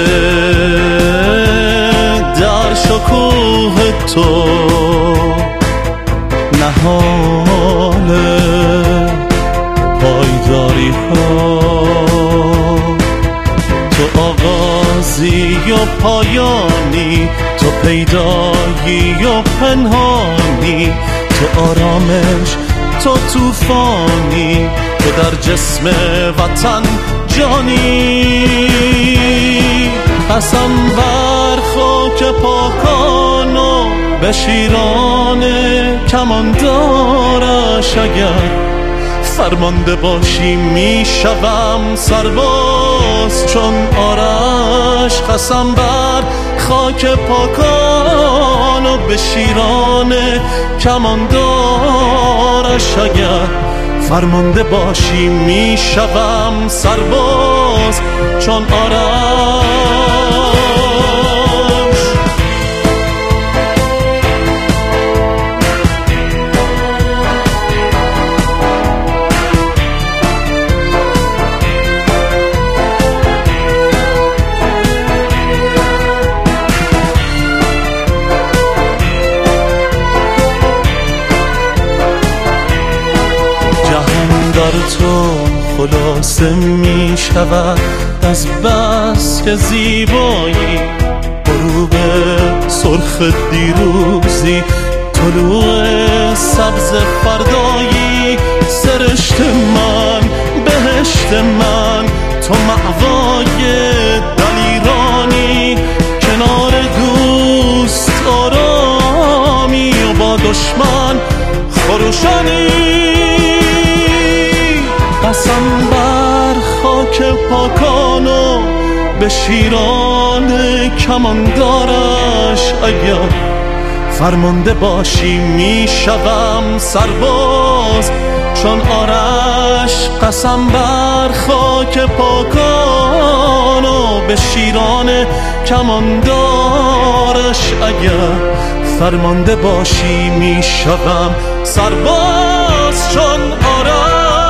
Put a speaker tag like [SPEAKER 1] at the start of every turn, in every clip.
[SPEAKER 1] در شکوه تو نهال پایداری ها، تو آغازی و پایانی، تو پیدایی و پنهانی، تو آرامش، تو طوفانی، تو در جسم وطن جانی. قسم بر خاک پاکان و به شیران کماندارش، اگر فرمانده باشی میشوم سرباز چون آرش. قسم بر خاک پاکان و به شیران کماندارش، اگر فرمانده باشی میشوم سرباز چون آرش. در تو خلاصه می شود از بس که زیبایی، غروب سرخ دیروزی، طلوع سبز فردایی. سرشت من، بهشت من، تو مأوای دلیرانی، کنار دوست آرامی و با دشمن خروشانی. قسم بر خاک پاکان و به شیران کماندارش، اگر فرمانده باشی میشوم سرباز چون آرش. قسم بر خاک پاکان و به شیران کماندارش، اگر فرمانده باشی میشوم سرباز چون آرش.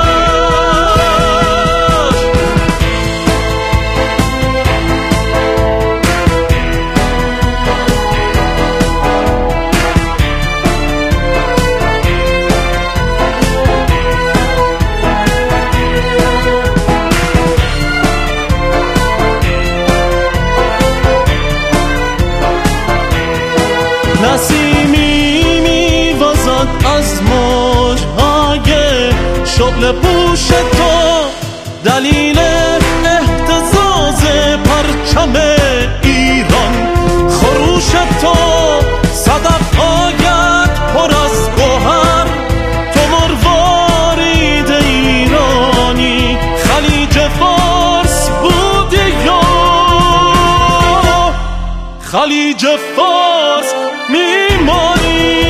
[SPEAKER 1] نسیمی میوزد از موجهای شغل پوش تو، دلیل اهتزاز پرچم ایران. خروش تو، صدف‌هایت پر از گوهر، تو مروارید ایرانی. خلیج فارس بودی یا خلیج فارس میمانی.